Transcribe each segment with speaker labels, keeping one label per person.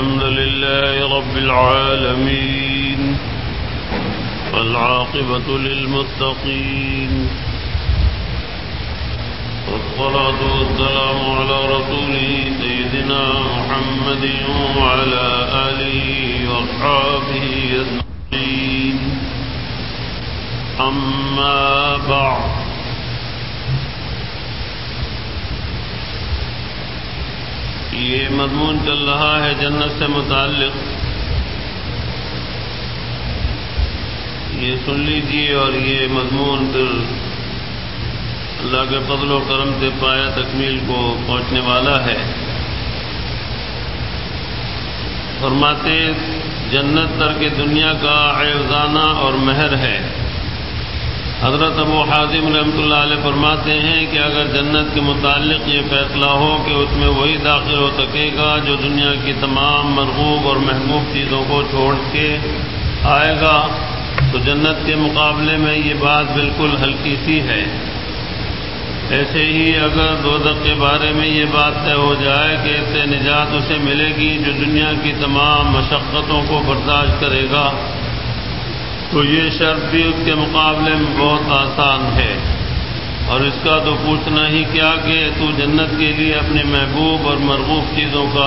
Speaker 1: الحمد لله رب العالمين والعاقبة للمتقين والصلاة والسلام على رسوله سيدنا محمد وعلى آله وأصحابه أجمعين أما بعد یہ مضمون چل رہا ہے جنت سے متعلق. یہ سن لیجیے اور یہ مضمون پھر اللہ کے فضل و کرم سے پایا تکمیل کو پہنچنے والا ہے. فرماتے جنت ترک دنیا کا عیوزانہ اور مہر ہے. حضرت ابو حازم رحمۃ اللہ علیہ فرماتے ہیں کہ اگر جنت کے متعلق یہ فیصلہ ہو کہ اس میں وہی داخل ہو سکے گا جو دنیا کی تمام مرغوب اور محبوب چیزوں کو چھوڑ کے آئے گا تو جنت کے مقابلے میں یہ بات بالکل ہلکی سی ہے. ایسے ہی اگر دوزخ کے بارے میں یہ بات طے ہو جائے کہ اس سے نجات اسے ملے گی جو دنیا کی تمام مشقتوں کو برداشت کرے گا تو یہ شرط بھی اس کے مقابلے میں بہت آسان ہے. اور اس کا تو پوچھنا ہی کیا کہ تو جنت کے لیے اپنے محبوب اور مرغوب چیزوں کا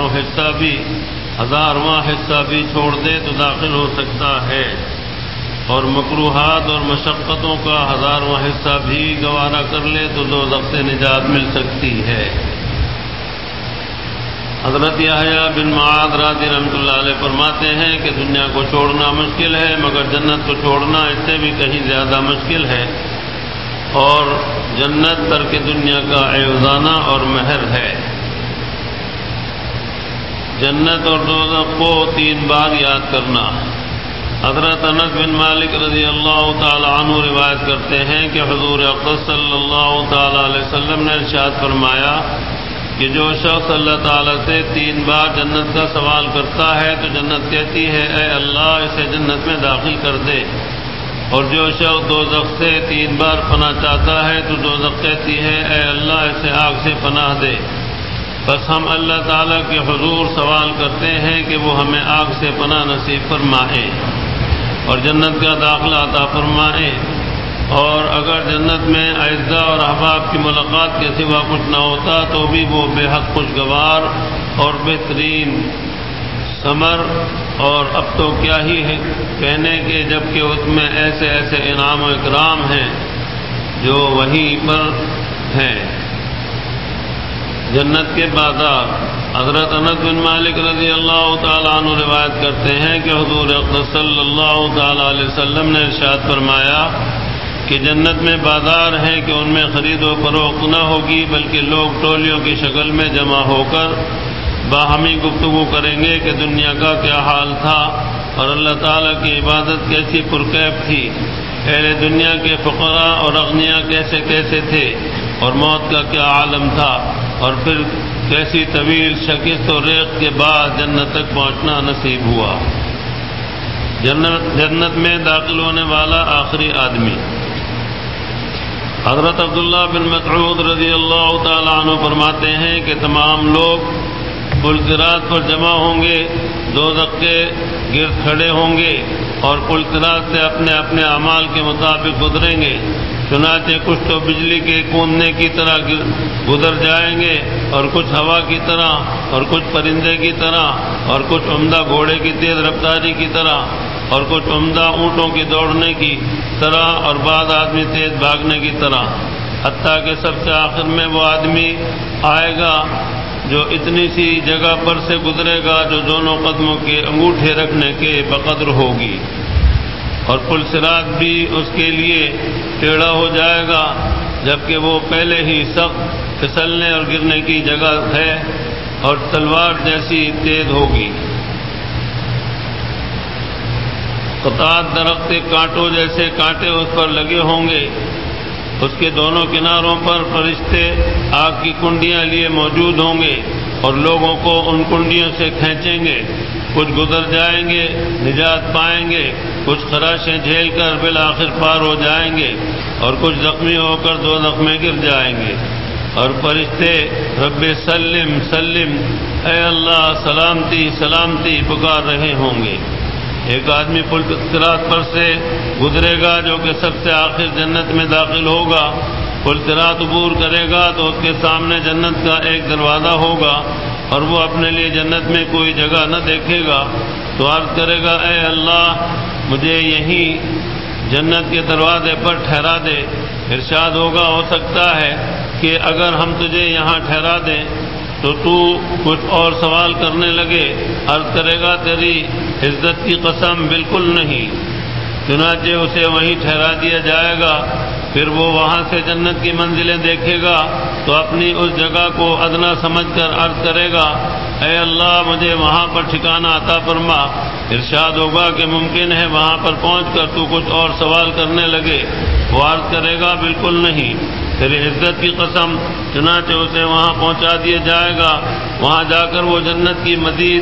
Speaker 1: ہزارواں حصہ بھی چھوڑ دے تو داخل ہو سکتا ہے اور مکروہات اور مشقتوں کا ہزارواں حصہ بھی گوارا کر لے تو دوزخ سے نجات مل سکتی ہے. حضرت یحییٰ بن معاذ رضی رحمۃ اللہ علیہ فرماتے ہیں کہ دنیا کو چھوڑنا مشکل ہے مگر جنت کو چھوڑنا اس سے بھی کہیں زیادہ مشکل ہے. اور جنت ترک دنیا کا عیوزانہ اور مہر ہے. جنت اور دوزخ کو 3 بار یاد کرنا. حضرت انس بن مالک رضی اللہ تعالی عنہ روایت کرتے ہیں کہ حضور اقدس صلی اللہ تعالی علیہ وسلم نے ارشاد فرمایا کہ جو شخص اللہ تعالیٰ سے 3 بار جنت کا سوال کرتا ہے تو جنت کہتی ہے اے اللہ اسے جنت میں داخل کر دے. اور جو شخص دوزخ سے 3 بار پناہ چاہتا ہے تو دوزخ کہتی ہے اے اللہ اسے آگ سے پناہ دے. بس ہم اللہ تعالیٰ کے حضور سوال کرتے ہیں کہ وہ ہمیں آگ سے پناہ نصیب فرمائے اور جنت کا داخلہ عطا فرمائے. اور اگر جنت میں اعزاء اور احباب کی ملاقات کے سوا کچھ نہ ہوتا تو بھی وہ بے حد خوشگوار اور بہترین ثمر اور اب تو کیا ہی ہے کہنے کے جبکہ اس میں ایسے ایسے انعام و اکرام ہیں جو وہیں پر ہیں. جنت کے بازار. حضرت انس بن مالک رضی اللہ تعالیٰ عنہ روایت کرتے ہیں کہ حضور اقدس صلی اللہ تعالیٰ علیہ وسلم نے ارشاد فرمایا کہ جنت میں بازار ہیں کہ ان میں خرید و فروخت نہ ہوگی بلکہ لوگ ٹولیوں کی شکل میں جمع ہو کر باہمی گفتگو کریں گے کہ دنیا کا کیا حال تھا اور اللہ تعالیٰ کی عبادت کیسی پرکیف تھی. اہل دنیا کے فقراء اور اغنیاء کیسے کیسے تھے اور موت کا کیا عالم تھا اور پھر کیسی طویل شکست و ریخت کے بعد جنت تک پہنچنا نصیب ہوا. جنت میں داخل ہونے والا آخری آدمی. حضرت عبداللہ بن مسعود رضی اللہ تعالیٰ عنہ فرماتے ہیں کہ تمام لوگ پل صراط پر جمع ہوں گے دوزخ کے گرد کھڑے ہوں گے اور پل صراط سے اپنے اپنے اعمال کے مطابق گزریں گے. چنانچہ کچھ تو بجلی کے کوندنے کی طرح گزر جائیں گے اور کچھ ہوا کی طرح اور کچھ پرندے کی طرح اور کچھ عمدہ گھوڑے کی تیز رفتاری کی طرح اور کچھ عمدہ اونٹوں کی دوڑنے کی طرح اور بعض آدمی تیز بھاگنے کی طرح حتیٰ کہ سب سے آخر میں وہ آدمی آئے گا جو اتنی سی جگہ پر سے گزرے گا جو دونوں قدموں کے انگوٹھے رکھنے کے بقدر ہوگی اور پل صراط بھی اس کے لیے ٹیڑھا ہو جائے گا جبکہ وہ پہلے ہی سخت پھسلنے اور گرنے کی جگہ ہے اور تلوار جیسی تیز ہوگی. قطعات درخت کے کانٹوں جیسے کانٹے اس پر لگے ہوں گے. اس کے دونوں کناروں پر فرشتے آگ کی کنڈیاں لیے موجود ہوں گے اور لوگوں کو ان کنڈیوں سے کھینچیں گے. کچھ گزر جائیں گے نجات پائیں گے کچھ خراشیں جھیل کر بالآخر پار ہو جائیں گے اور کچھ زخمی ہو کر دوزخ میں گر جائیں گے اور فرشتے رب سلم سلم اے اللہ سلامتی سلامتی پکار رہے ہوں گے۔ ایک آدمی پل صراط پر سے گزرے گا جو کہ سب سے آخر جنت میں داخل ہوگا، پل صراط عبور کرے گا تو اس کے سامنے جنت کا ایک دروازہ ہوگا اور وہ اپنے لیے جنت میں کوئی جگہ نہ دیکھے گا تو عرض کرے گا اے اللہ مجھے یہیں جنت کے دروازے پر ٹھہرا دے۔ ارشاد ہوگا ہو سکتا ہے کہ اگر ہم تجھے یہاں ٹھہرا دیں تو تو کچھ اور سوال کرنے لگے۔ عرض کرے گا تیری عزت کی قسم بالکل نہیں۔ چنانچہ اسے وہیں ٹھہرا دیا جائے گا۔ پھر وہ وہاں سے جنت کی منزلیں دیکھے گا تو اپنی اس جگہ کو ادنا سمجھ کر عرض کرے گا اے اللہ مجھے وہاں پر ٹھکانہ عطا فرما۔ ارشاد ہوگا کہ ممکن ہے وہاں پر پہنچ کر تو کچھ اور سوال کرنے لگے۔ وہ عرض کرے گا بالکل نہیں، تیری عزت کی قسم۔ چنانچہ اسے وہاں پہنچا دیا جائے گا۔ وہاں جا کر وہ جنت کی مزید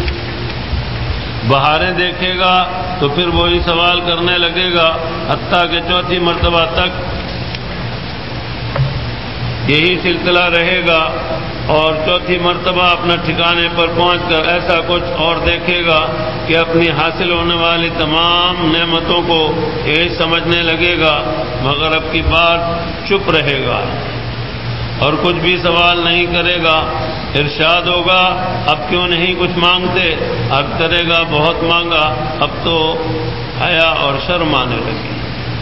Speaker 1: بہاریں دیکھے گا تو پھر وہی سوال کرنے لگے گا حتیٰ کہ چوتھی مرتبہ تک یہی سلسلہ رہے گا اور چوتھی مرتبہ اپنا ٹھکانے پر پہنچ کر ایسا کچھ اور دیکھے گا کہ اپنی حاصل ہونے والی تمام نعمتوں کو یہی سمجھنے لگے گا، مگر اب کی بار چپ رہے گا اور کچھ بھی سوال نہیں کرے گا۔ ارشاد ہوگا اب کیوں نہیں کچھ مانگتے؟ عرض کرے گا بہت مانگا، اب تو حیا اور شرم آنے لگی۔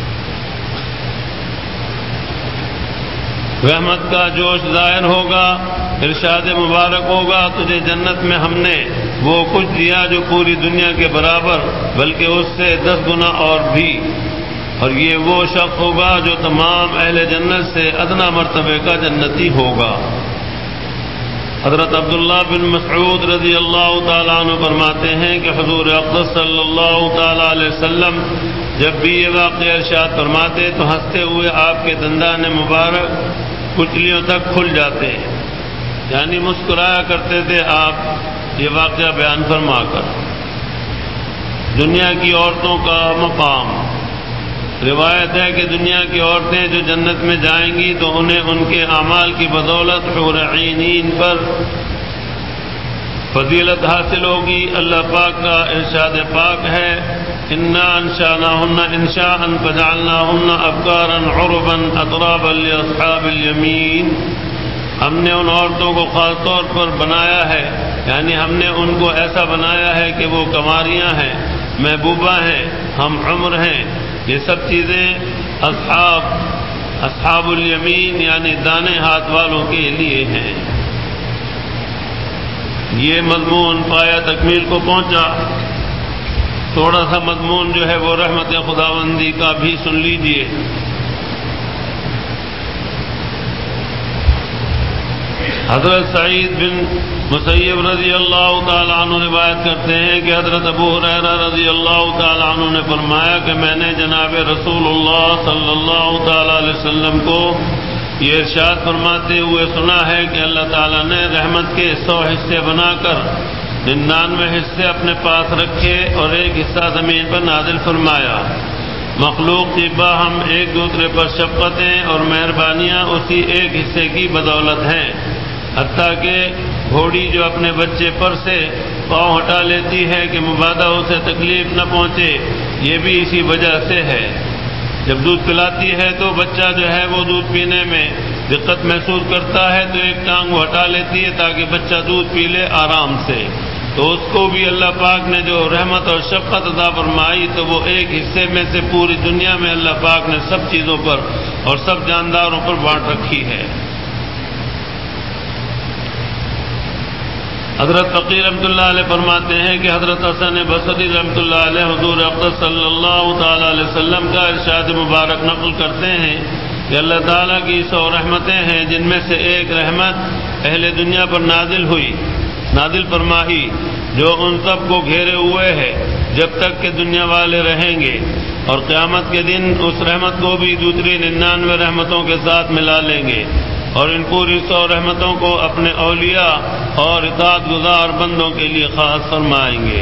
Speaker 1: رحمت کا جوش ظاہر ہوگا۔ ارشاد مبارک ہوگا تجھے جنت میں ہم نے وہ کچھ دیا جو پوری دنیا کے برابر بلکہ اس سے 10 گنا اور بھی، اور یہ وہ شخص ہوگا جو تمام اہل جنت سے ادنا مرتبے کا جنتی ہوگا۔ حضرت عبداللہ بن مسعود رضی اللہ تعالیٰ عنہ فرماتے ہیں کہ حضور اقدس صلی اللہ تعالیٰ علیہ وسلم جب بھی یہ واقعہ ارشاد فرماتے تو ہنستے ہوئے آپ کے دندان مبارک کچلیوں تک کھل جاتے، یعنی مسکرایا کرتے تھے آپ یہ واقعہ بیان فرما کر۔ دنیا کی عورتوں کا مقام، روایت ہے کہ دنیا کی عورتیں جو جنت میں جائیں گی تو انہیں ان کے اعمال کی بدولت حور عینین پر فضیلت حاصل ہوگی۔ اللہ پاک کا ارشاد پاک ہے انا انشأناہن انشاء فجعلناہن ابکارا عربا اترابا لاصحاب الیمین۔ ہم نے ان عورتوں کو خاص طور پر بنایا ہے، یعنی ہم نے ان کو ایسا بنایا ہے کہ وہ کنواریاں ہیں، محبوبہ ہیں، ہم عمر ہیں۔ یہ سب چیزیں اصحاب الیمین یعنی دانے ہاتھ والوں کے لیے ہیں۔ یہ مضمون پایا تکمیل کو پہنچا۔ تھوڑا سا مضمون جو ہے وہ رحمت خداوندی کا بھی سن لیجئے۔ حضرت سعید بن مسیب رضی اللہ تعالیٰ عنہ روایت کرتے ہیں کہ حضرت ابو ہریرہ رضی اللہ تعالیٰ عنہ نے فرمایا کہ میں نے جناب رسول اللہ صلی اللہ تعالیٰ علیہ وسلم کو یہ ارشاد فرماتے ہوئے سنا ہے کہ اللہ تعالیٰ نے رحمت کے 100 حصے بنا کر 99 حصے اپنے پاس رکھے اور ایک حصہ زمین پر نازل فرمایا۔ مخلوق کی باہم ایک دوسرے پر شفقتیں اور مہربانیاں اسی ایک حصے کی بدولت ہیں، حتیٰ کہ گھوڑی جو اپنے بچے پر سے پاؤں ہٹا لیتی ہے کہ مبادا اسے تکلیف نہ پہنچے، یہ بھی اسی وجہ سے ہے۔ جب دودھ پلاتی ہے تو بچہ جو ہے وہ دودھ پینے میں دقت محسوس کرتا ہے تو ایک ٹانگ وہ ہٹا لیتی ہے تاکہ بچہ دودھ پی لے آرام سے۔ تو اس کو بھی اللہ پاک نے جو رحمت اور شفقت عطا فرمائی تو وہ ایک حصے میں سے پوری دنیا میں اللہ پاک نے سب چیزوں پر اور سب جانداروں پر بانٹ رکھی ہے۔ حضرت فقیر رحمۃ اللہ علیہ فرماتے ہیں کہ حضرت حسن بصری رحمۃ اللہ علیہ حضور اقدس صلی اللہ تعالی علیہ وسلم کا ارشاد مبارک نقل کرتے ہیں کہ اللہ تعالیٰ کی 100 رحمتیں ہیں جن میں سے ایک رحمت اہل دنیا پر نازل فرمائی جو ان سب کو گھیرے ہوئے ہے جب تک کہ دنیا والے رہیں گے، اور قیامت کے دن اس رحمت کو بھی دوسری 99 رحمتوں کے ساتھ ملا لیں گے اور ان پوری 100 رحمتوں کو اپنے اولیاء اور اطاعت گزار بندوں کے لیے خاص فرمائیں گے۔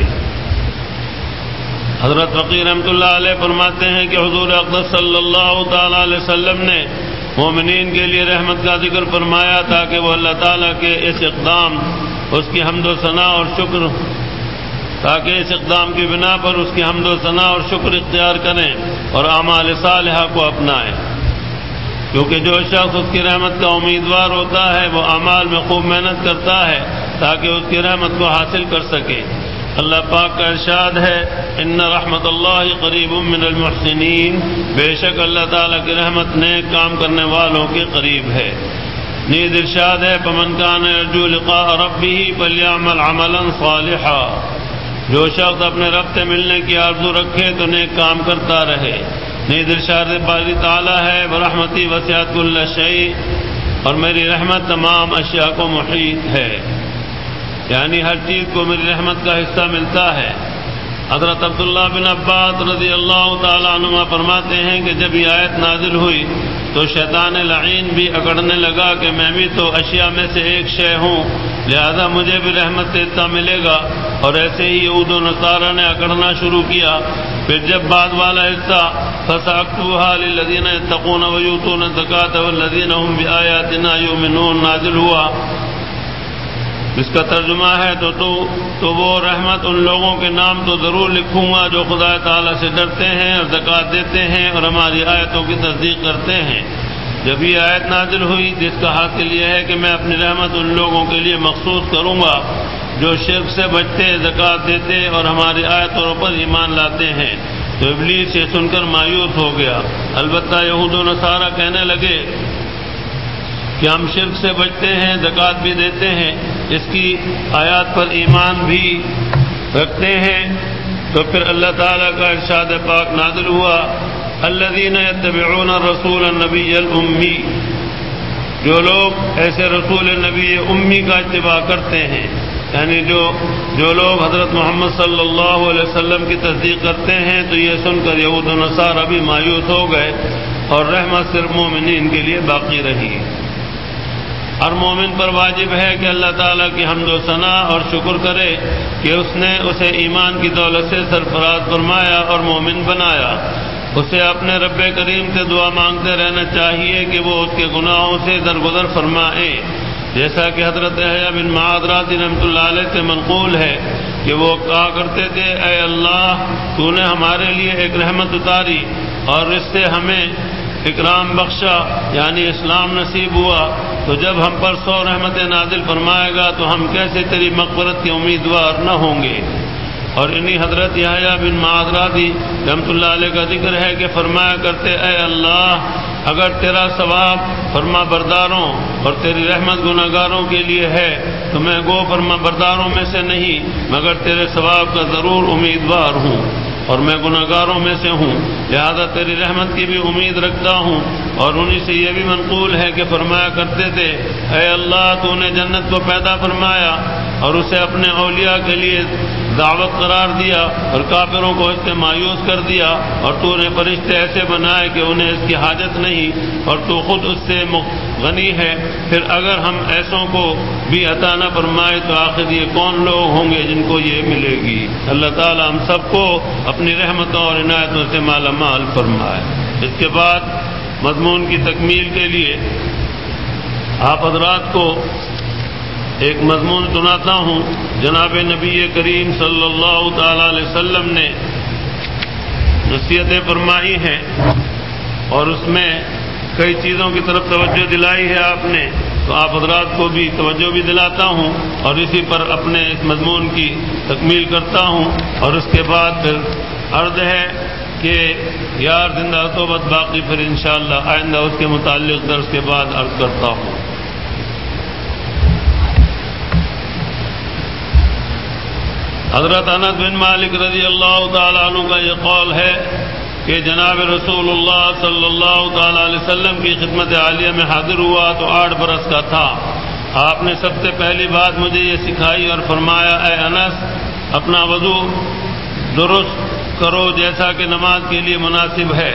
Speaker 1: حضرت فقیر رحمۃ اللہ علیہ فرماتے ہیں کہ حضور اقدس صلی اللہ تعالی علیہ وسلم نے مومنین کے لیے رحمت کا ذکر فرمایا تاکہ وہ اللہ تعالیٰ کے اس اقدام اس کی حمد و ثنا اور شکر، تاکہ اس اقدام کی بنا پر اس کی حمد و ثنا اور شکر اختیار کریں اور اعمال صالحہ کو اپنائیں، کیونکہ جو شخص اس کی رحمت کا امیدوار ہوتا ہے وہ اعمال میں خوب محنت کرتا ہے تاکہ اس کی رحمت کو حاصل کر سکے۔ اللہ پاک کا ارشاد ہے ان رحمت اللہ قریب من المحسنین، بے شک اللہ تعالیٰ کی رحمت نیک کام کرنے والوں کے قریب ہے۔ نیز ارشاد ہے فمن کان یرجو لقاء ربہ فلیعمل عملا صالحا، جو شخص اپنے رب سے ملنے کی آرزو رکھے تو نیک کام کرتا رہے۔ نیز ارشاد باری تعالیٰ ہے برحمتی وسعت کل شیء، اور میری رحمت تمام اشیاء کو محیط ہے، یعنی ہر چیز کو میری رحمت کا حصہ ملتا ہے۔ حضرت عبداللہ بن عباس رضی اللہ تعالیٰ عنہما فرماتے ہیں کہ جب یہ آیت نازل ہوئی تو شیطان لعین بھی اکڑنے لگا کہ میں بھی تو اشیاء میں سے ایک شے ہوں، لہذا مجھے بھی رحمت سے حصہ ملے گا، اور ایسے ہی یہود و نصارہ نے اکڑنا شروع کیا۔ پھر جب بعد والا حصہ فَسَأَكْتُبُهَا لِلَّذِينَ يَتَّقُونَ وَيُؤْتُونَ الزَّكَاةَ وَالَّذِينَ هُمْ بِآيَاتِنَا يُؤْمِنُونَ نازل ہوا، جس کا ترجمہ ہے تو وہ رحمت ان لوگوں کے نام تو ضرور لکھوں گا جو خدا تعالیٰ سے ڈرتے ہیں اور زکوٰۃ دیتے ہیں اور ہماری آیتوں کی تصدیق کرتے ہیں۔ جب یہ آیت نازل ہوئی جس کا حاصل یہ ہے کہ میں اپنی رحمت ان لوگوں کے لیے مخصوص کروں گا جو شرک سے بچتے، زکوٰۃ دیتے اور ہماری آیتوں پر ایمان لاتے ہیں، تو ابلیس یہ سن کر مایوس ہو گیا۔ البتہ یہود و نصارہ کہنے لگے کہ ہم شرک سے بچتے ہیں، زکوٰۃ بھی دیتے ہیں، اس کی آیات پر ایمان بھی رکھتے ہیں۔ تو پھر اللہ تعالیٰ کا ارشاد پاک نازل ہوا الذین یتبعون الرسول النبی الامی، جو لوگ ایسے رسول نبی امی کا اتباع کرتے ہیں، یعنی جو لوگ حضرت محمد صلی اللہ علیہ وسلم کی تصدیق کرتے ہیں، تو یہ سن کر یہود و نصارہ بھی مایوس ہو گئے اور رحمت صرف مومنین کے لیے باقی رہی۔ ہر مومن پر واجب ہے کہ اللہ تعالیٰ کی حمد و ثنا اور شکر کرے کہ اس نے اسے ایمان کی دولت سے سرفراز فرمایا اور مومن بنایا۔ اسے اپنے رب کریم سے دعا مانگتے رہنا چاہیے کہ وہ اس کے گناہوں سے درگزر فرمائے، جیسا کہ حضرت یحییٰ بن معاذ رضی رحمۃ اللہ علیہ سے منقول ہے کہ وہ کہا کرتے تھے اے اللہ تو نے ہمارے لیے ایک رحمت اتاری اور اس سے ہمیں اکرام بخشا، یعنی اسلام نصیب ہوا، تو جب ہم پر 100 رحمتیں نازل فرمائے گا تو ہم کیسے تیری مغفرت کے امیدوار نہ ہوں گے۔ اور انہی حضرت یحییٰ بن معاذ رضی رحمۃ اللہ علیہ کا ذکر ہے کہ فرمایا کرتے اے اللہ اگر تیرا ثواب فرما برداروں اور تیری رحمت گناہگاروں کے لیے ہے تو میں گو فرما برداروں میں سے نہیں مگر تیرے ثواب کا ضرور امیدوار ہوں، اور میں گناہگاروں میں سے ہوں، لہذا تیری رحمت کی بھی امید رکھتا ہوں۔ اور انہی سے یہ بھی منقول ہے کہ فرمایا کرتے تھے اے اللہ تو نے جنت کو پیدا فرمایا اور اسے اپنے اولیاء کے لیے دعوت قرار دیا اور کافروں کو اس سے مایوس کر دیا، اور تو نے فرشتے ایسے بنائے کہ انہیں اس کی حاجت نہیں اور تو خود اس سے غنی ہے، پھر اگر ہم ایسوں کو بھی عطا نہ فرمائے تو آخر یہ کون لوگ ہوں گے جن کو یہ ملے گی۔ اللہ تعالی ہم سب کو اپنی رحمتوں اور عنایتوں سے مالا مال فرمائے۔ اس کے بعد مضمون کی تکمیل کے لیے آپ حضرات کو ایک مضمون سناتا ہوں۔ جناب نبی کریم صلی اللہ تعالی علیہ وسلم نے نصیحتیں فرمائی ہیں اور اس میں کئی چیزوں کی طرف توجہ دلائی ہے آپ نے، تو آپ حضرات کو بھی توجہ بھی دلاتا ہوں اور اسی پر اپنے اس مضمون کی تکمیل کرتا ہوں، اور اس کے بعد پھر عرض ہے کہ یار زندہ صحبت باقی، پھر انشاءاللہ آئندہ اس کے متعلق درس کے بعد عرض کرتا ہوں۔ حضرت انس بن مالک رضی اللہ تعالیٰ عنہ کا یہ قول ہے کہ جناب رسول اللہ صلی اللہ تعالیٰ علیہ وسلم کی خدمت عالیہ میں حاضر ہوا تو 8 برس کا تھا۔ آپ نے سب سے پہلی بات مجھے یہ سکھائی اور فرمایا اے انس اپنا وضو درست کرو جیسا کہ نماز کے لیے مناسب ہے،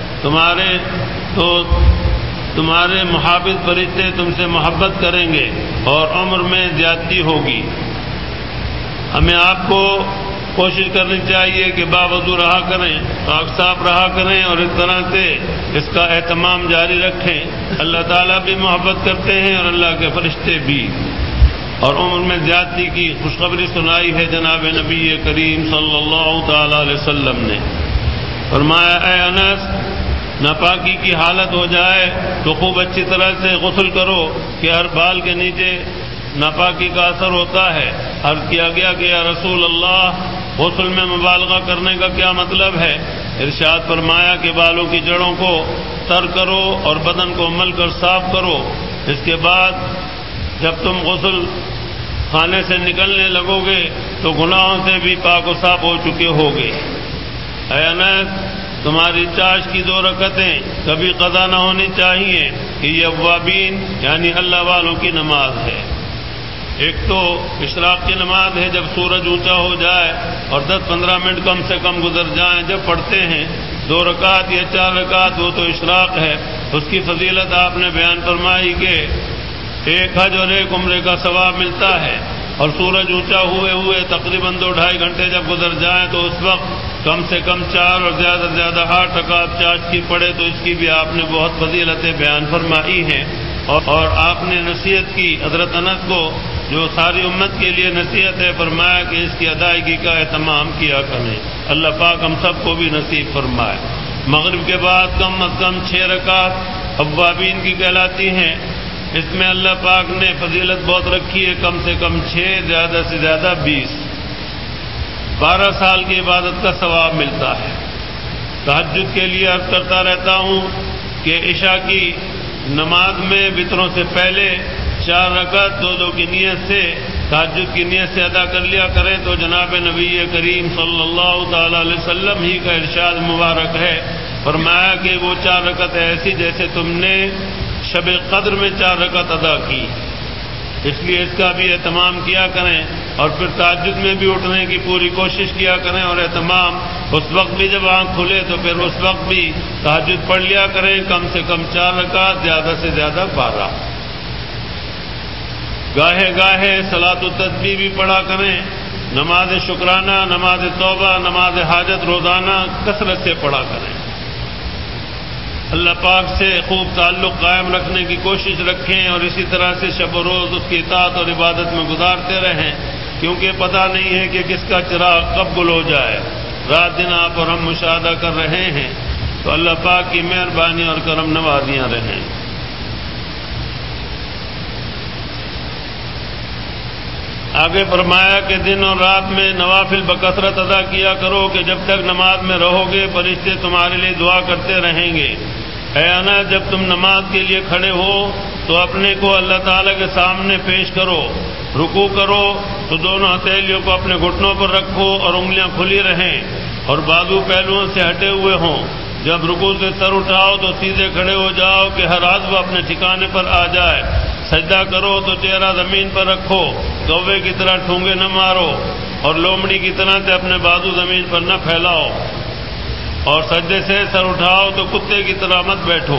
Speaker 1: تمہارے محافظ فرشتے تم سے محبت کریں گے اور عمر میں زیادتی ہوگی۔ ہمیں آپ کو کوشش کرنی چاہیے کہ باوضو رہا کریں، پاک صاف رہا کریں اور اس طرح سے اس کا اہتمام جاری رکھیں۔ اللہ تعالیٰ بھی محبت کرتے ہیں اور اللہ کے فرشتے بھی۔ اور عمر میں زیادتی کی خوشخبری سنائی ہے جناب نبی کریم صلی اللہ تعالی علیہ وسلم نے۔ فرمایا اے انس، ناپاکی کی حالت ہو جائے تو خوب اچھی طرح سے غسل کرو کہ ہر بال کے نیچے ناپاکی کا اثر ہوتا ہے۔ عرض کیا گیا کہ یا رسول اللہ، غسل میں مبالغہ کرنے کا کیا مطلب ہے؟ ارشاد فرمایا کہ بالوں کی جڑوں کو تر کرو اور بدن کو مل کر صاف کرو، اس کے بعد جب تم غسل خانے سے نکلنے لگو گے تو گناہوں سے بھی پاک و صاف ہو چکے ہوگے۔ اے انس، تمہاری چاش کی 2 رکعتیں کبھی قضا نہ ہونی چاہیے کہ یہ اوابین یعنی اللہ والوں کی نماز ہے۔ ایک تو اشراق کی نماز ہے جب سورج اونچا ہو جائے اور 10-15 منٹ کم سے کم گزر جائیں جب پڑھتے ہیں 2 رکعت یا 4 رکعت، وہ تو اشراق ہے۔ اس کی فضیلت آپ نے بیان فرمائی کہ 1 حج اور 1 عمرے کا ثواب ملتا ہے، اور سورج اونچا ہوئے تقریباً 2-2.5 گھنٹے جب گزر جائیں تو اس وقت کم سے کم 4 اور زیادہ سے زیادہ 8 رکعت چاش کی پڑھے تو اس کی بھی آپ نے بہت فضیلتیں بیان فرمائی ہیں۔ اور آپ نے نصیحت کی حضرت انس کو، جو ساری امت کے لیے نصیحت ہے، فرمایا کہ اس کی ادائیگی کا اہتمام کیا کریں۔ اللہ پاک ہم سب کو بھی نصیب فرمائے۔ مغرب کے بعد کم از کم 6 رکعت اوابین کی کہلاتی ہیں۔ اس میں اللہ پاک نے فضیلت بہت رکھی ہے، کم سے کم 6، زیادہ سے زیادہ 20، 12 سال کی عبادت کا ثواب ملتا ہے۔ تہجد کے لیے عرض کرتا رہتا ہوں کہ عشاء کی نماز میں وطروں سے پہلے 4 رکعت 2 کی نیت سے، تہجد کی نیت سے ادا کر لیا کریں تو جناب نبی کریم صلی اللہ تعالی علیہ وسلم ہی کا ارشاد مبارک ہے، فرمایا کہ وہ 4 رکعت ایسی جیسے تم نے شب قدر میں 4 رکعت ادا کی۔ اس لیے اس کا بھی اہتمام کیا کریں، اور پھر تہجد میں بھی اٹھنے کی پوری کوشش کیا کریں، اور اہتمام اس وقت بھی جب آنکھ کھلے تو پھر اس وقت بھی تہجد پڑھ لیا کریں، کم سے کم 4 رکعت، زیادہ سے زیادہ 12۔ گاہے گاہے صلاۃ التسبیح بھی پڑھا کریں، نماز شکرانہ، نماز توبہ، نماز حاجت روزانہ کثرت سے پڑھا کریں۔ اللہ پاک سے خوب تعلق قائم رکھنے کی کوشش رکھیں، اور اسی طرح سے شب و روز اس کی اطاعت اور عبادت میں گزارتے رہیں، کیونکہ پتہ نہیں ہے کہ کس کا چراغ کب گل ہو جائے۔ رات دن آپ اور ہم مشاہدہ کر رہے ہیں، تو اللہ پاک کی مہربانی اور کرم نوازیاں رہیں۔ آگے فرمایا کہ دن اور رات میں نوافل بکثرت ادا کیا کرو کہ جب تک نماز میں رہو گے فرشتے تمہارے لیے دعا کرتے رہیں گے۔ اے انس، جب تم نماز کے لیے کھڑے ہو تو اپنے کو اللہ تعالیٰ کے سامنے پیش کرو، رکوع کرو تو دونوں ہتھیلیوں کو اپنے گھٹنوں پر رکھو اور انگلیاں کھلی رہیں اور بازو پہلوؤں سے ہٹے ہوئے ہوں۔ جب رکوع سے سر اٹھاؤ تو سیدھے کھڑے ہو جاؤ کہ ہر عضو اپنے ٹھکانے پر آ جائے۔ سجدہ کرو تو چہرہ زمین پر رکھو، کوے کی طرح ٹھونگے نہ مارو اور لومڑی کی طرح سے اپنے بازو زمین پر نہ پھیلاؤ، اور سجدے سے سر اٹھاؤ تو کتے کی طرح مت بیٹھو۔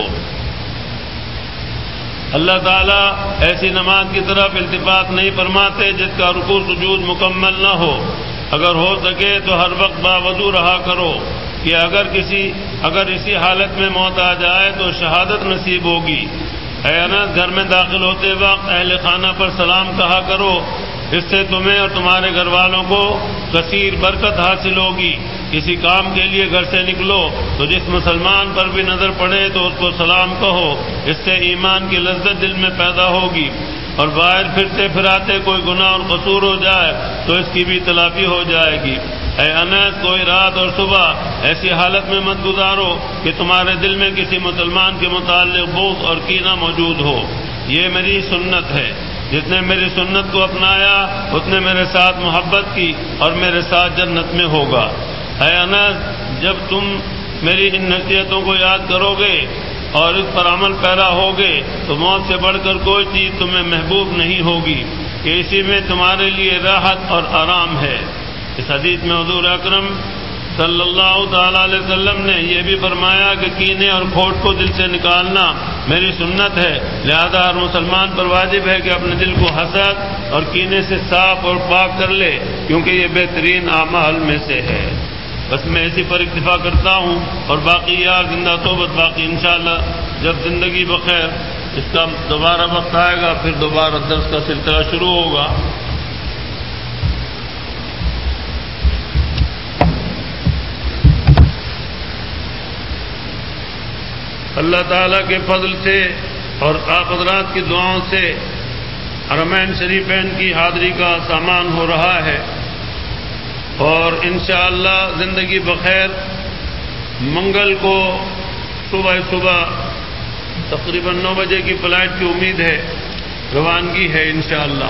Speaker 1: اللہ تعالیٰ ایسی نماز کی طرف التفات نہیں فرماتے جس کا رکوع سجود مکمل نہ ہو۔ اگر ہو سکے تو ہر وقت باوضو رہا کرو کہ اگر اسی حالت میں موت آ جائے تو شہادت نصیب ہوگی۔ اے انس، گھر میں داخل ہوتے وقت اہل خانہ پر سلام کہا کرو، اس سے تمہیں اور تمہارے گھر والوں کو کثیر برکت حاصل ہوگی۔ کسی کام کے لیے گھر سے نکلو تو جس مسلمان پر بھی نظر پڑے تو اس کو سلام کہو، اس سے ایمان کی لذت دل میں پیدا ہوگی، اور باہر پھرتے پھراتے کوئی گناہ اور قصور ہو جائے تو اس کی بھی تلافی ہو جائے گی۔ اے انس، کوئی رات اور صبح ایسی حالت میں مت گزارو کہ تمہارے دل میں کسی مسلمان کے متعلق بغض اور کینہ موجود ہو۔ یہ میری سنت ہے، جس نے میری سنت کو اپنایا اس نے میرے ساتھ محبت کی اور میرے ساتھ جنت میں ہوگا۔ اے انس، جب تم میری ان نصیحتوں کو یاد کرو گے اور اس پر عمل پیرا ہوگے تو موت سے بڑھ کر کوئی چیز تمہیں محبوب نہیں ہوگی کہ اسی میں تمہارے لیے راحت اور آرام ہے۔ اس حدیث میں حضور اکرم صلی اللہ تعالی علیہ وسلم نے یہ بھی فرمایا کہ کینے اور کھوٹ کو دل سے نکالنا میری سنت ہے، لہذا ہر مسلمان پر واجب ہے کہ اپنے دل کو حسد اور کینے سے صاف اور پاک کر لے، کیونکہ یہ بہترین اعمال میں سے ہے۔ بس میں اسی پر اکتفا کرتا ہوں، اور باقی یار زندہ صحبت باقی انشاءاللہ جب زندگی بخیر اس کا دوبارہ وقت آئے گا، پھر دوبارہ درس کا سلسلہ شروع ہوگا۔ اللہ تعالیٰ کے فضل سے اور آپ حضرات کی دعاؤں سے حرمین شریفین کی حاضری کا سامان ہو رہا ہے، اور انشاءاللہ زندگی بخیر منگل کو صبح تقریباً 9 بجے کی فلائٹ کی امید ہے، روانگی ہے انشاءاللہ۔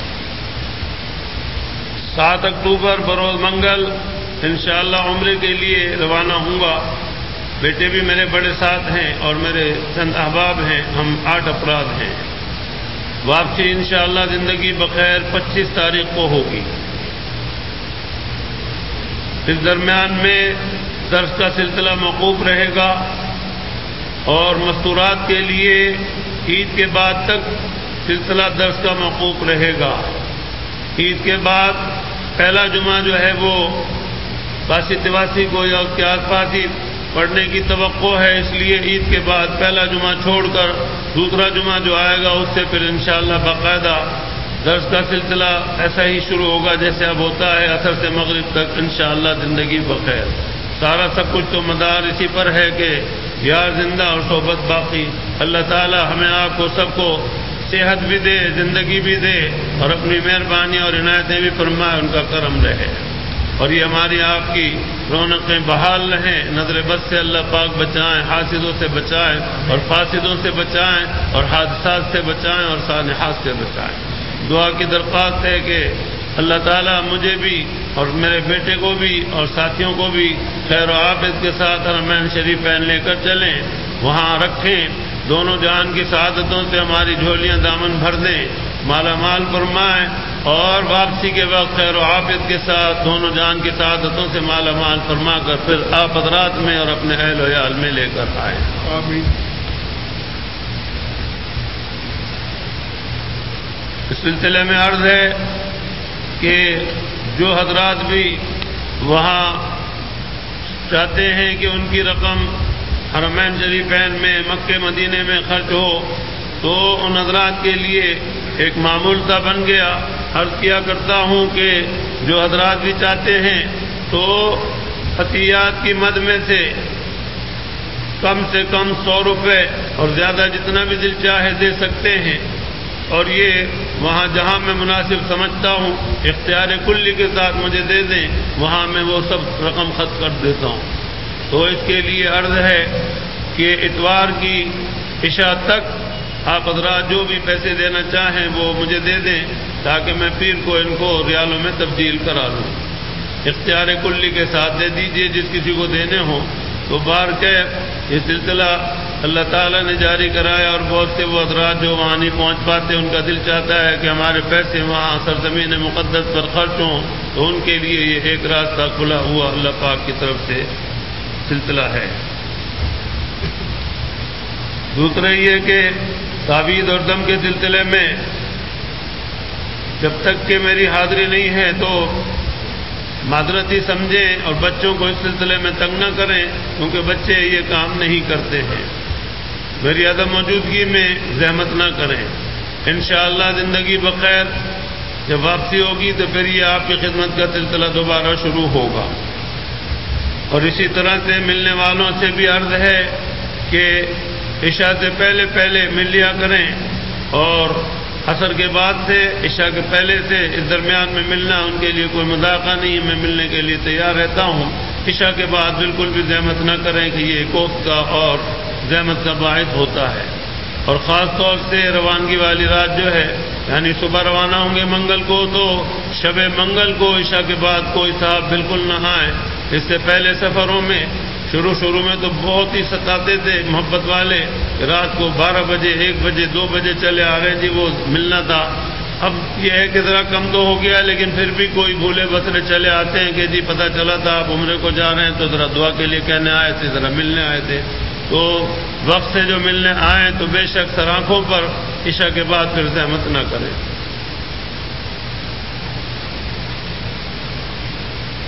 Speaker 1: 7 اکتوبر بروز منگل انشاءاللہ عمرے کے لیے روانہ ہوں گا۔ بیٹے بھی میرے بڑے ساتھ ہیں اور میرے چند احباب ہیں، ہم 8 افراد ہیں۔ واپسی انشاءاللہ زندگی بخیر 25 تاریخ کو ہوگی۔ اس درمیان میں درس کا سلسلہ موقوف رہے گا، اور مستورات کے لیے عید کے بعد تک سلسلہ درس کا موقوف رہے گا۔ عید کے بعد پہلا جمعہ جو ہے وہ 82 کو یا اس کے آس پاس ہی پڑھنے کی توقع ہے، اس لیے عید کے بعد پہلا جمعہ چھوڑ کر دوسرا جمعہ جو آئے گا اس سے پھر انشاءاللہ باقاعدہ درس کا سلسلہ ایسا ہی شروع ہوگا جیسے اب ہوتا ہے، عصر سے مغرب تک انشاءاللہ زندگی بخیر۔ سارا سب کچھ تو مدار اسی پر ہے کہ یار زندہ اور صحبت باقی۔ اللہ تعالی ہمیں آپ کو سب کو صحت بھی دے، زندگی بھی دے، اور اپنی مہربانی اور عنایتیں بھی فرمائے، ان کا کرم رہے، اور یہ ہماری آپ کی رونقیں بحال رہیں۔ نظر بد سے اللہ پاک بچائیں، حاسدوں سے بچائیں اور فاسدوں سے بچائیں، اور حادثات سے بچائیں اور سانحات سے بچائیں۔ دعا کی درخواست ہے کہ اللہ تعالیٰ مجھے بھی اور میرے بیٹے کو بھی اور ساتھیوں کو بھی خیر و عافیت کے ساتھ حرمین شریفین لے کر چلیں، وہاں رکھیں، دونوں جہان کی سعادتوں سے ہماری جھولیاں دامن بھر دیں، مالا مال فرمائیں، اور واپسی کے وقت خیر و عافیت کے ساتھ دونوں جہان کی سعادتوں سے مالا مال فرما کر پھر آپ حضرات میں اور اپنے اہل و عیال میں لے کر آئیں۔ آمین۔ اس سلسلے میں عرض ہے کہ جو حضرات بھی وہاں چاہتے ہیں کہ ان کی رقم حرمین شریفین میں مکہ مدینے میں خرچ ہو، تو ان حضرات کے لیے ایک معمول سا بن گیا۔ عرض کیا کرتا ہوں کہ جو حضرات بھی چاہتے ہیں تو عطیات کی مد میں سے کم 100 روپے اور زیادہ جتنا بھی دل چاہے دے سکتے ہیں، اور یہ وہاں جہاں میں مناسب سمجھتا ہوں اختیار کلی کے ساتھ مجھے دے دیں، وہاں میں وہ سب رقم خرچ کر دیتا ہوں۔ تو اس کے لیے عرض ہے کہ اتوار کی عشاء تک آپ حضرات جو بھی پیسے دینا چاہیں وہ مجھے دے دیں، تاکہ میں پیر کو ان کو ریالوں میں تبدیل کرا دوں۔ اختیار کلی کے ساتھ دے دیجئے جس کسی کو دینے ہوں۔ تو بار کہ یہ سلسلہ اللہ تعالیٰ نے جاری کرایا، اور بہت سے وہ حضرات جو وہاں نہیں پہنچ پاتے ان کا دل چاہتا ہے کہ ہمارے پیسے وہاں سرزمین مقدس پر خرچ ہوں، تو ان کے لیے یہ ایک راستہ کھلا ہوا اللہ پاک کی طرف سے سلسلہ ہے۔ دوسرا یہ کہ تعویذ اور دم کے سلسلے میں جب تک کہ میری حاضری نہیں ہے تو معذرت ہی سمجھیں، اور بچوں کو اس سلسلے میں تنگ نہ کریں، کیونکہ بچے یہ کام نہیں کرتے ہیں۔ میری عدم موجودگی میں زحمت نہ کریں۔ انشاءاللہ زندگی بخیر جب واپسی ہوگی تو پھر یہ آپ کی خدمت کا سلسلہ دوبارہ شروع ہوگا۔ اور اسی طرح سے ملنے والوں سے بھی عرض ہے کہ عشاء سے پہلے مل لیا کریں، اور عصر کے بعد سے عشاء کے پہلے سے اس درمیان میں ملنا ان کے لیے کوئی مذاقہ نہیں، میں ملنے کے لیے تیار رہتا ہوں۔ عشاء کے بعد بالکل بھی زحمت نہ کریں کہ یہ کوفت کا اور زحمت کا باعث ہوتا ہے۔ اور خاص طور سے روانگی والی رات جو ہے، یعنی صبح روانہ ہوں گے منگل کو، تو شب منگل کو عشاء کے بعد کوئی صاحب بالکل نہ آئے۔ اس سے پہلے سفروں میں شروع میں تو بہت ہی ستاتے تھے محبت والے، رات کو 12 بجے 1 بجے 2 بجے چلے آ رہے جی وہ ملنا تھا۔ اب یہ ہے کہ ذرا کم تو ہو گیا، لیکن پھر بھی کوئی بھولے بسرے چلے آتے ہیں کہ جی پتہ چلا تھا آپ عمرے کو جا رہے ہیں تو ذرا دعا کے لیے کہنے آئے تھے، ذرا ملنے آئے تھے۔ تو وقت سے جو ملنے آئیں تو بے شک سراخوں پر عشاء کے بعد پھر زحمت نہ کریں۔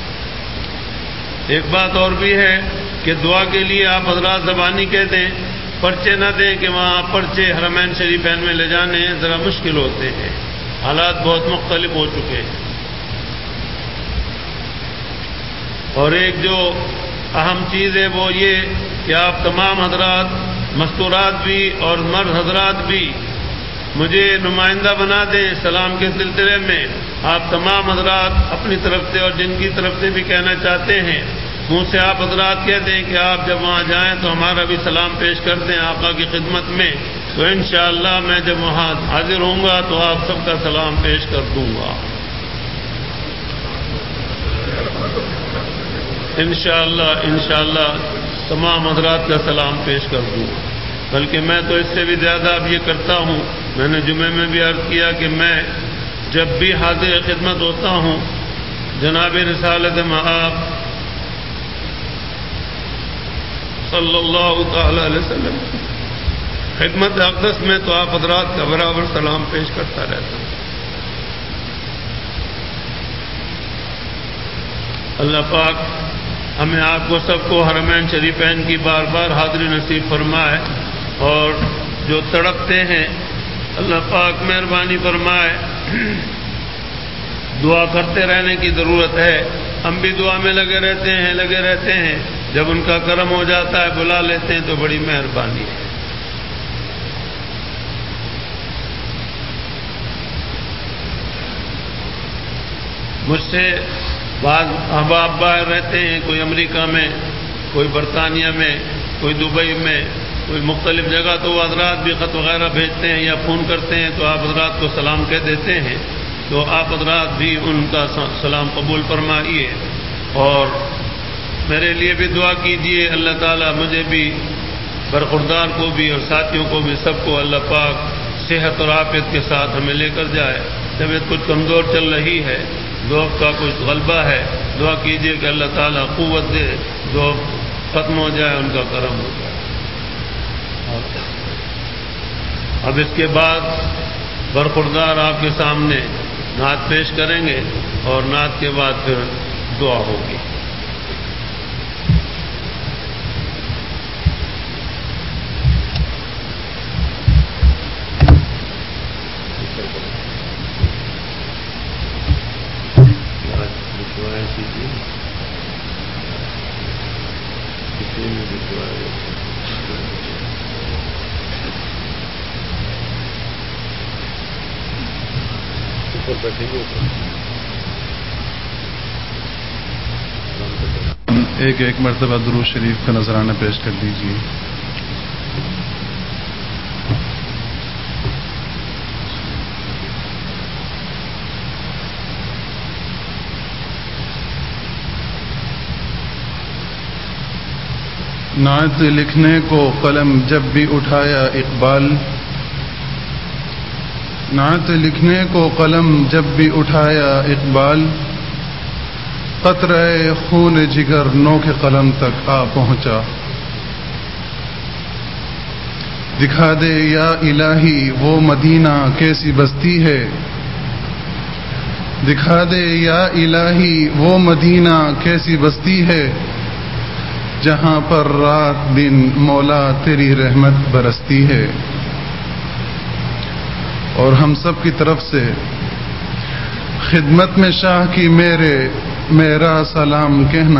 Speaker 1: ایک بات اور بھی ہے کہ دعا کے لیے آپ حضرات زبانی کہہ دیں پرچے نہ دیں کہ وہاں پرچے حرمین شریفین میں لے جانے ذرا مشکل ہوتے ہیں، حالات بہت مختلف ہو چکے ہیں۔ اور ایک جو اہم چیز ہے وہ یہ کہ آپ تمام حضرات مستورات بھی اور مرد حضرات بھی مجھے نمائندہ بنا دیں سلام کے سلسلے میں۔ آپ تمام حضرات اپنی طرف سے اور جن کی طرف سے بھی کہنا چاہتے ہیں منہ سے آپ حضرات کہہ دیں کہ آپ جب وہاں جائیں تو ہمارا بھی سلام پیش کر دیں آقا کی خدمت میں، تو انشاءاللہ میں جب وہاں حاضر ہوں گا تو آپ سب کا سلام پیش کر دوں گا انشاءاللہ تمام حضرات کا سلام پیش کر دوں گا۔ بلکہ میں تو اس سے بھی زیادہ اب یہ کرتا ہوں، میں نے جمعے میں بھی عرض کیا کہ میں جب بھی حاضر خدمت ہوتا ہوں جناب رسالت مآب صلی اللہ تعالی علیہ وسلم خدمت اقدس میں تو آپ حضرات کا برابر سلام پیش کرتا رہتا ہوں۔ اللہ پاک ہمیں آپ کو سب کو حرمین شریفین کی بار بار حاضری نصیب فرمائے، اور جو تڑپتے ہیں اللہ پاک مہربانی فرمائے۔ دعا کرتے رہنے کی ضرورت ہے، ہم بھی دعا میں لگے رہتے ہیں، جب ان کا کرم ہو جاتا ہے بلا لیتے ہیں تو بڑی مہربانی ہے۔ مجھ سے بعض احباب باہر رہتے ہیں، کوئی امریکہ میں، کوئی برطانیہ میں، کوئی دبئی میں، کوئی مختلف جگہ، تو وہ حضرات بھی خط وغیرہ بھیجتے ہیں یا فون کرتے ہیں تو آپ حضرات کو سلام کہہ دیتے ہیں، تو آپ حضرات بھی ان کا سلام قبول فرمائیے اور میرے لیے بھی دعا کیجیے۔ اللہ تعالیٰ مجھے بھی برخوردار کو بھی اور ساتھیوں کو بھی سب کو اللہ پاک صحت اور عافیت کے ساتھ ہمیں لے کر جائے۔ طبیعت کچھ کمزور چل رہی ہے، ذوق کا کچھ غلبہ ہے، دعا کیجیے کہ اللہ تعالیٰ قوت دے، ذوق ختم ہو جائے، ان کا کرم ہو جائے۔ اب اس کے بعد برخوردار آپ کے سامنے نعت پیش کریں گے اور نعت کے بعد پھر دعا ہوگی۔
Speaker 2: ایک مرتبہ درود شریف کا نذرانہ پیش کر دیجیے۔ نعت لکھنے کو قلم جب بھی اٹھایا اقبال، نعت لکھنے کو قلم جب بھی اٹھایا اقبال، قطرہ خون جگر نو کے قلم تک آ پہنچا۔ دکھا دے یا الہی وہ مدینہ کیسی بستی ہے، دکھا دے یا الہی وہ مدینہ کیسی بستی ہے، جہاں پر رات دن مولا تیری رحمت برستی ہے۔ اور ہم سب کی طرف سے خدمت میں شاہ کی میرا سلام کہنا،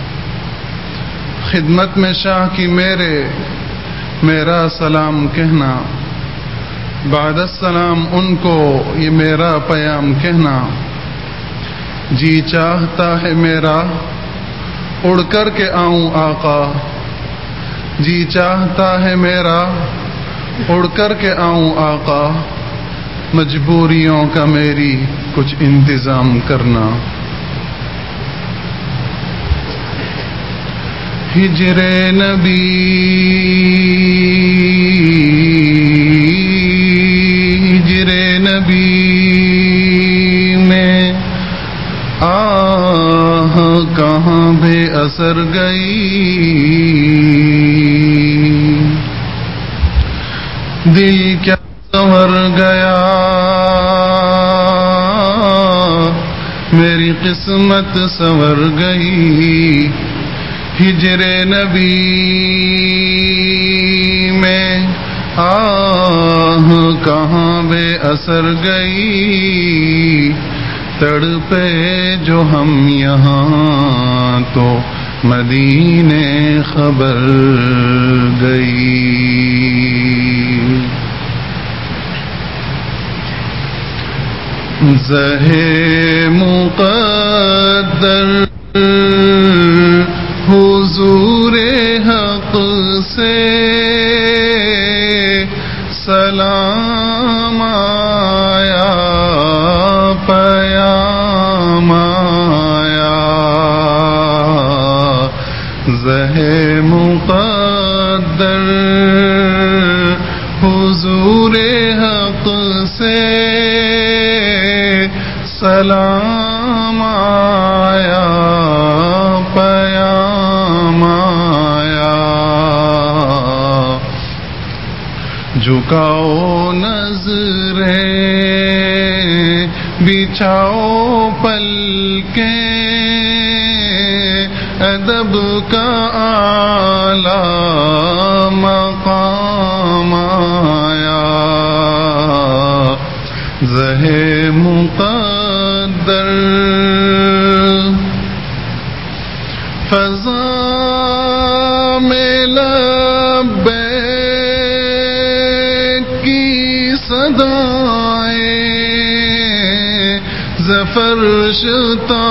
Speaker 2: خدمت میں شاہ کی میرا سلام کہنا، بعد السلام ان کو یہ میرا پیام کہنا، جی چاہتا ہے میرا اڑ کر کے آؤں آقا، جی چاہتا ہے میرا اڑ کر کے آؤں آقا، مجبوریوں کا میری کچھ انتظام کرنا۔ ہجر نبی ہجر نبی میں آہ کہاں بے اثر گئی، دل کیا سنور گیا، میری قسمت سنور گئی، ہجر نبی میں آہ کہاں بے اثر گئی، تڑپے جو ہم یہاں تو مدینے خبر گئی۔ زہے مقدر حضور حق سے سلام آیا، پیام آیا، زہے مقدر حضور حق سے سلام آیا، پیام آیا، جھکاؤ نظریں بچھاؤ پلکیں، ادب کا اعلیٰ مقام آیا، زہے مقدر فضا میں لبیک کی صدائیں زفرش تا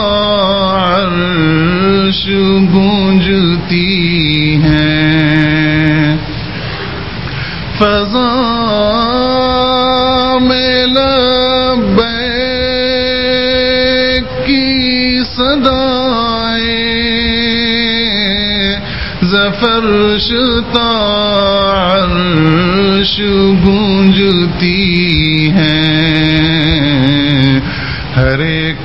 Speaker 2: عرش گونجتی ہیں، فضا میں لبیک کی صدائیں زفرش تا عرش گونجتی ہیں، ہر ایک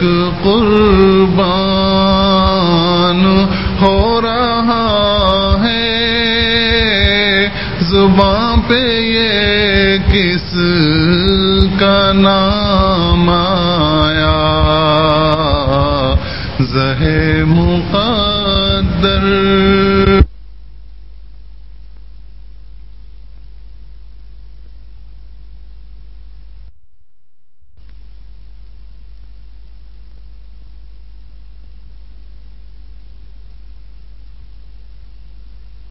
Speaker 2: قربان ہو رہا ہے، زباں پہ یہ کس کا نام آیا، زہے مقدر